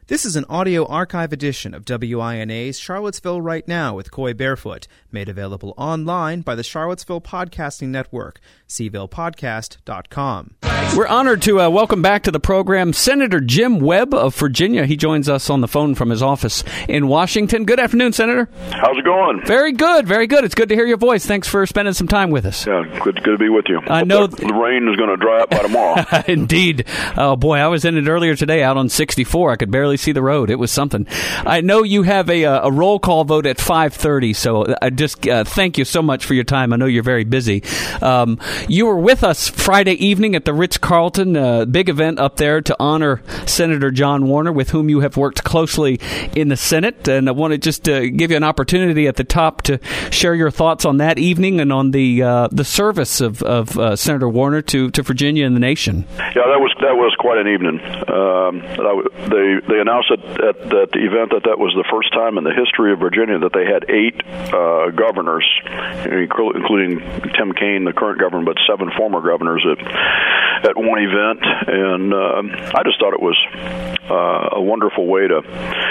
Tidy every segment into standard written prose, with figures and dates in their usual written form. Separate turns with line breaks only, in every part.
This is an audio archive edition of WINA's Charlottesville Right Now with Coy Barefoot, made available online by the Charlottesville Podcasting Network, cvillepodcast.com.
We're honored to welcome back to the program Senator Jim Webb of Virginia. He joins us on the phone from his office in Washington. Good afternoon, Senator.
How's it going?
Very good, very good. It's good to hear your voice. Thanks for spending some time with us.
Yeah, good to be with you.
I know
the rain is going to dry up by tomorrow.
Indeed. Oh, boy, I was in it earlier today out on 64. I could barely see the road. It was something. I know you have a roll call vote at 5:30, so I just thank you so much for your time. I know you're very busy. You were with us Friday evening at the Ritz-Carlton, big event up there to honor Senator John Warner, with whom you have worked closely in the Senate. And I want to just give you an opportunity at the top to share your thoughts on that evening and on the service of Senator Warner to Virginia and the nation.
Yeah, that was quite an evening. They announced at the event that was the first time in the history of Virginia that they had 8 governors, including Tim Kaine, the current governor, but 7 former governors at one event. And I just thought it was a wonderful way to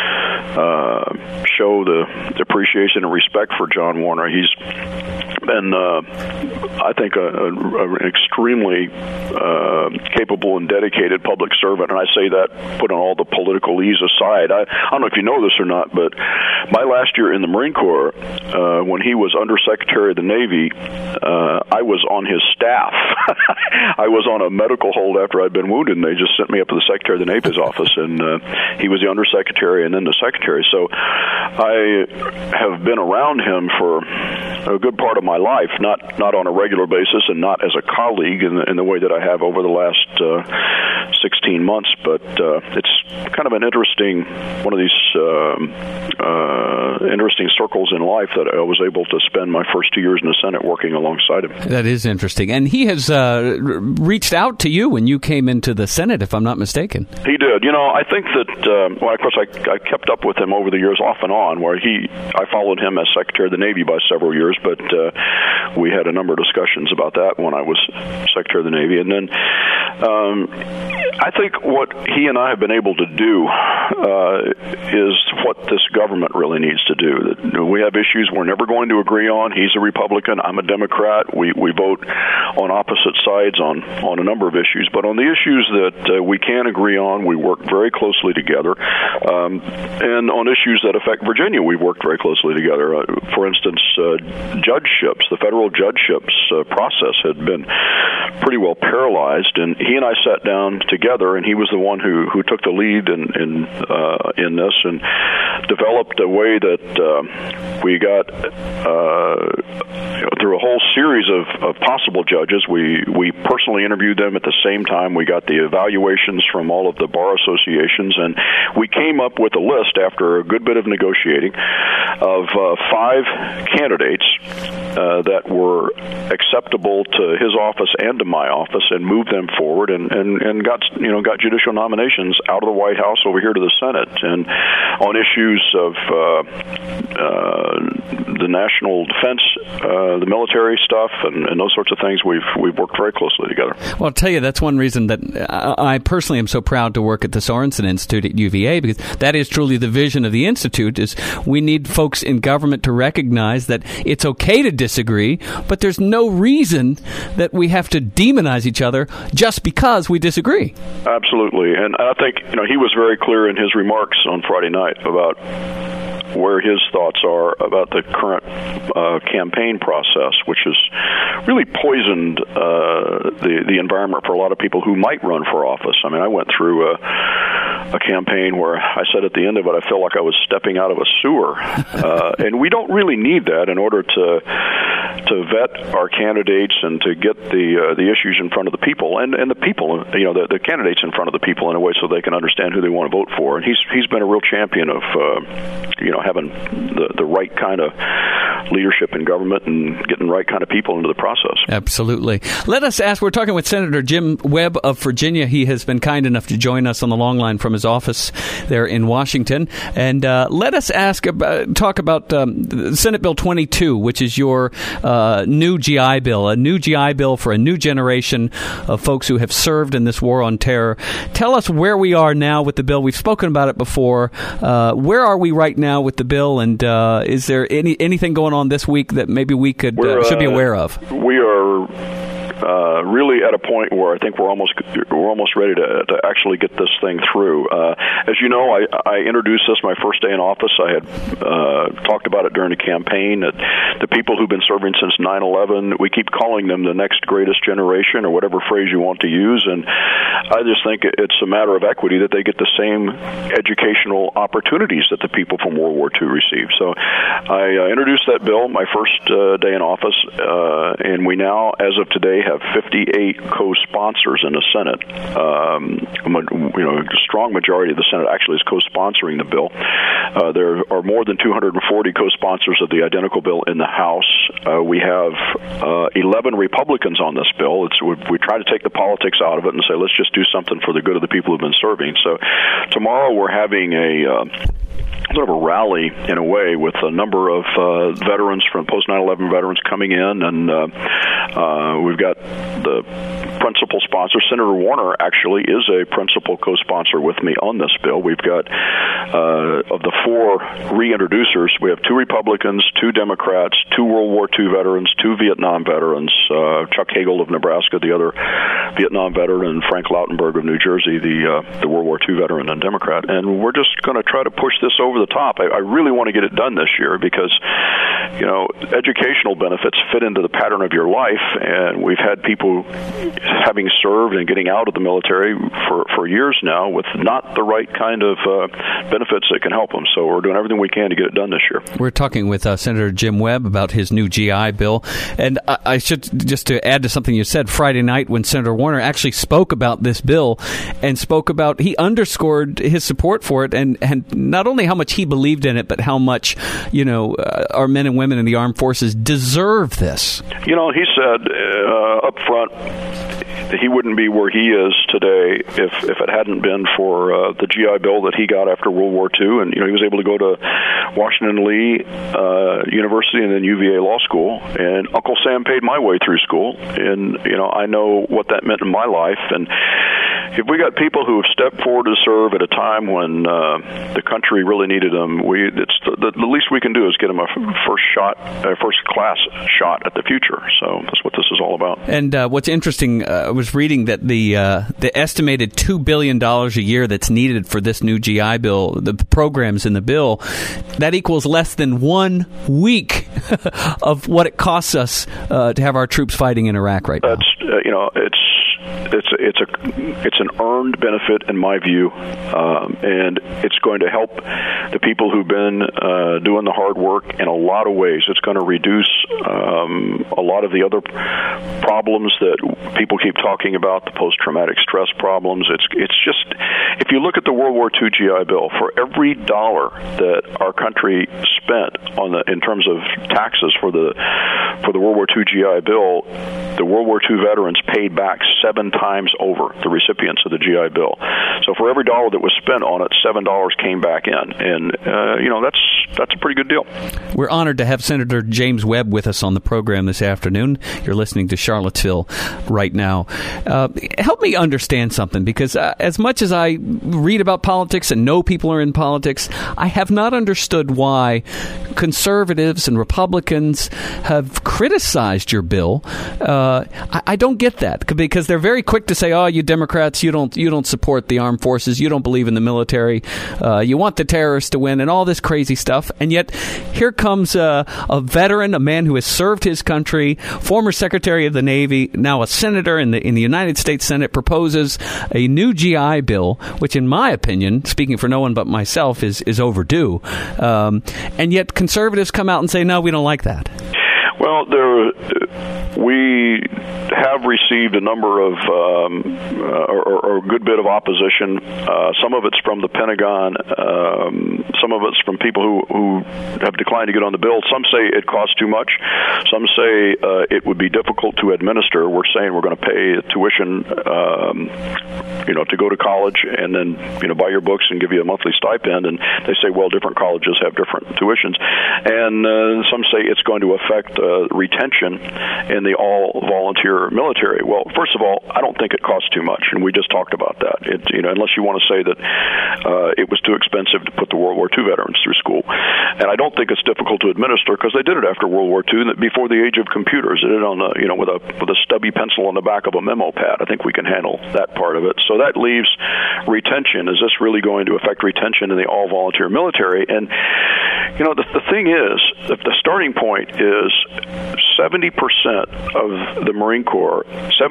show the appreciation and respect for John Warner. He's been, I think, an extremely capable and dedicated public servant, and I say that put on all the politicalese aside. I don't know if you know this or not, but my last year in the Marine Corps, when he was Under Secretary of the Navy, I was on his staff. I was on a medical hold after I'd been wounded, and they just sent me up to the Secretary of the Navy's office, and he was the Undersecretary and then the Secretary. So I have been around him for a good part of my life, not on a regular basis and not as a colleague in the way that I have over the last 16 months, but it's kind of an interesting, one of these interesting circles in life that I was able to spend my first 2 years in the Senate working alongside him. That
is interesting. And he has reached out to you when you came into the Senate, if I'm not mistaken.
He did. I think that, of course, I kept up with him over the years off and on, where I followed him as Secretary of the Navy by several years, but we had a number of discussions about that when I was Secretary of the Navy. And then I think what he and I have been able to do is what this government really needs to do. We have issues we're never going to agree on. He's a Republican. I'm a Democrat. We vote on opposite sides on a number of issues. But on the issues that we can agree on, we work very closely together. And on issues that affect Virginia, we've worked very closely together. For instance, judgeships, the federal judgeships process had been pretty well paralyzed, and he and I sat down together, and he was the one who took the lead in this and developed a way that we got through a whole series of possible judges. We personally interviewed them at the same time. We got the evaluations from all of the bar associations, and we came up with a list after a good bit of negotiating of 5 candidates that were acceptable to his office and to my office, and moved them forward and got judicial nominations out of the White House over here to the Senate. And on issues of the national defense, the military stuff, and those sorts of things, we've worked very closely together.
Well, I'll tell you, that's one reason that I personally am so proud to work at the Sorensen Institute at UVA, because that is truly the vision of the Institute, is we need folks in government to recognize that it's okay to disagree, but there's no reason that we have to demonize each other just because we disagree.
Absolutely. And I think, he was very clear in his remarks on Friday night about where his thoughts are about the current campaign process, which has really poisoned the environment for a lot of people who might run for office. I mean, I went through a campaign where I said at the end of it, I felt like I was stepping out of a sewer. And we don't really need that in order to vet our candidates and to get the issues in front of the people and the people, the candidates in front of the people in a way so they can understand who they want to vote for. And he's been a real champion of having the right kind of leadership in government and getting the right kind of people into the process.
Absolutely. Let us ask, we're talking with Senator Jim Webb of Virginia. He has been kind enough to join us on the long line from his office there in Washington. And let us talk about Senate Bill 22, which is your new GI Bill, a new GI Bill for a new generation of folks who have served in this war on terror. Tell us where we are now with the bill. We've spoken about it before. Where are we right now with the bill, and is there anything going on this week that maybe we should be aware of?
We are really at a point where I think we're almost ready to actually get this thing through. As you know, I introduced this my first day in office. I had talked about it during the campaign. The people who've been serving since 9/11, we keep calling them the next greatest generation, or whatever phrase you want to use. And I just think it's a matter of equity that they get the same educational opportunities that the people from World War II received. So I introduced that bill my first day in office, and we now, as of today, have 58 co-sponsors in the Senate. A strong majority of the Senate actually is co-sponsoring the bill. There are more than 240 co-sponsors of the identical bill in the House. We have 11 Republicans on this bill. We try to take the politics out of it and say, let's just do something for the good of the people who've been serving. So tomorrow we're having a sort of a rally, in a way, with a number of veterans, from post-9/11 veterans coming in, and we've got the principal sponsor. Senator Warner actually is a principal co-sponsor with me on this bill. We've got, of the four reintroducers, we have 2 Republicans, 2 Democrats, 2 World War II veterans, 2 Vietnam veterans, Chuck Hagel of Nebraska, the other Vietnam veteran, and Frank Lautenberg of New Jersey, the World War II veteran and Democrat. And we're just going to try to push this over the top. I really want to get it done this year because, educational benefits fit into the pattern of your life, and we've had people having served and getting out of the military for years now with not the right kind of benefits that can help them. So we're doing everything we can to get it done this year.
We're talking with Senator Jim Webb about his new GI Bill. And I should, just to add to something you said, Friday night when Senator Warner actually spoke about this bill and he underscored his support for it, and not only how much he believed in it, but how much, our men and women in the armed forces deserve this.
He said up front that he wouldn't be where he is today if it hadn't been for the GI Bill that he got after World War II. And, he was able to go to Washington Lee University and then UVA Law School. And Uncle Sam paid my way through school. And, I know what that meant in my life. And if we got people who have stepped forward to serve at a time when the country really needed them, it's the least we can do is get them a first class shot at the future. So that's what this is all about.
And what's interesting, I was reading that the estimated $2 billion a year that's needed for this new GI Bill, the programs in the bill, that equals less than 1 week of what it costs us to have our troops fighting in Iraq right now.
It's an earned benefit in my view, and it's going to help the people who've been doing the hard work in a lot of ways. It's going to reduce a lot of the other problems that people keep talking about, the post-traumatic stress problems. It's just, if you look at the World War II GI Bill, for every dollar that our country spent in terms of taxes for the World War II GI Bill, the World War II veterans paid back 7 times over, the recipients of the GI Bill. So for every dollar that was spent on it, $7 came back in, and that's a pretty good deal.
We're honored to have Senator James Webb with us on the program this afternoon. You're listening to Charlottesville Right Now. Help me understand something, because as much as I read about politics and know people are in politics, I have not understood why conservatives and Republicans have criticized your bill. I don't get that, because they're very quick to say, "Oh, you Democrats, you don't support the armed forces, you don't believe in the military, you want the terrorists to win," and all this crazy stuff. And yet, here comes a veteran, a man who has served his country, former Secretary of the Navy, now a senator in the United States Senate, proposes a new GI Bill, which, in my opinion, speaking for no one but myself, is overdue. And yet, conservatives come out and say, "No, we don't like that."
Well, we have received a number of, or a good bit of opposition. Some of it's from the Pentagon. Some of it's from people who have declined to get on the bill. Some say it costs too much. Some say it would be difficult to administer. We're saying we're going to pay tuition, to go to college and then, buy your books and give you a monthly stipend. And they say, well, different colleges have different tuitions. And some say it's going to affect retention in the all-volunteer military. Well, first of all, I don't think it costs too much, and we just talked about that. Unless you want to say that it was too expensive to put the World War II veterans through school. And I don't think it's difficult to administer because they did it after World War II, before the age of computers. They did it on with a stubby pencil on the back of a memo pad. I think we can handle that part of it. So that leaves retention. Is this really going to affect retention in the all-volunteer military? And the thing is, the starting point is 70% of the Marine Corps,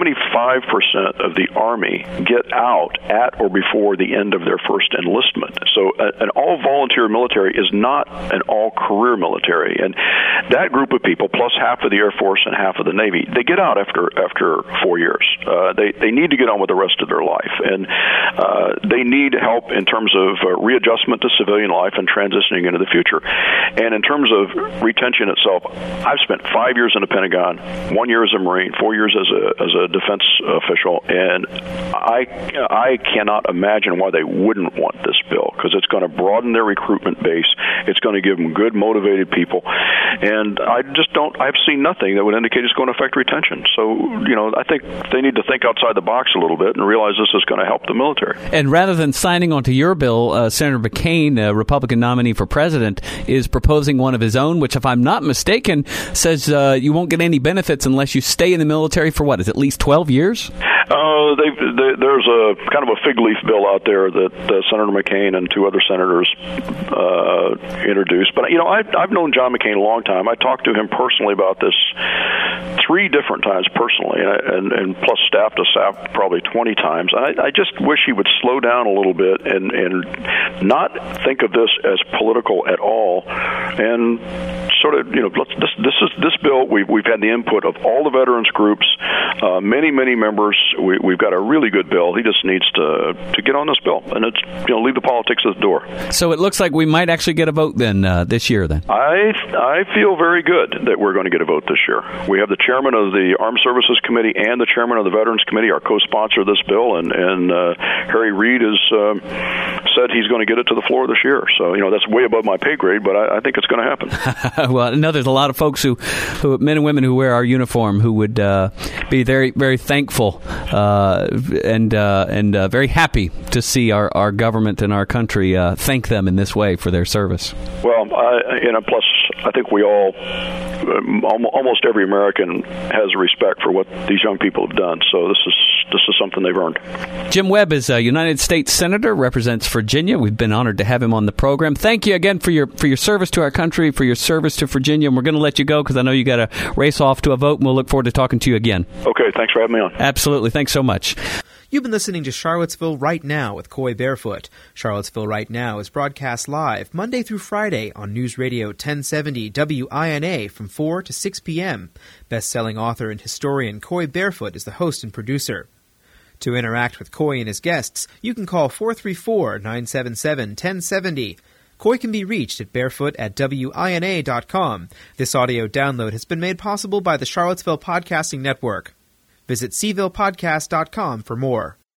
75% of the Army get out at or before the end of their first enlistment. So an all-volunteer military is not an all-career military. And that group of people, plus half of the Air Force and half of the Navy, they get out after 4 years. They need to get on with the rest of their life. And they need help in terms of readjustment to civilian life and transitioning into the future. And in terms of retention itself, I've spent 5 years in the Pentagon, 1 year as a Marine, 4 years as a defense official, and I cannot imagine why they wouldn't want this bill, because it's going to broaden their recruitment base. It's going to give them good, motivated people. And I've seen nothing that would indicate it's going to affect retention. So, I think they need to think outside the box a little bit and realize this is going to help the military.
And rather than signing onto your bill, Senator McCain, a Republican nominee for president, is proposing one of his own, which, if I'm not mistaken, says you won't get any benefits unless you stay in the military for, what, is it at least 12 years?
There's a kind of a fig leaf bill out there that Senator McCain and two other senators introduced. But, I've known John McCain a long time. I talked to him personally about this 3 different times personally, and plus staff to staff probably 20 times. And I just wish he would slow down a little bit and not think of this as political at all, and sort of, this bill, we've had the input of all the veterans groups, many members. We've got a really good bill. He just needs to get on this bill, and it's leave the politics at the door.
So it looks like we might actually get a vote then this year. Then
I feel very good that we're going to get a vote this year. We have the chairman of the Armed Services Committee and the chairman of the Veterans Committee are co-sponsor of this bill, and Harry Reid has said he's going to get it to the floor this year. So that's way above my pay grade, but I think it's going to happen.
Well, I know there's a lot of folks who men and women who wear our uniform who would be very, very thankful and very happy to see our government and our country thank them in this way for their service.
Well, plus I think we all, almost every American has respect for what these young people have done. So this is something they've earned.
Jim Webb is a United States Senator, represents Virginia. We've been honored to have him on the program. Thank you again for your service to our country, for your service to Virginia. And we're going to let you go because I know you got to race off to a vote, and we'll look forward to talking to you again.
Okay, thanks for having me on.
Absolutely. Thanks so much.
You've been listening to Charlottesville Right Now with Coy Barefoot. Charlottesville Right Now is broadcast live Monday through Friday on News Radio 1070 WINA from 4 to 6 p.m. Best-selling author and historian Coy Barefoot is the host and producer. To interact with Coy and his guests, you can call 434-977-1070. Coy can be reached at barefoot@wina.com. This audio download has been made possible by the Charlottesville Podcasting Network. Visit cvillepodcast.com for more.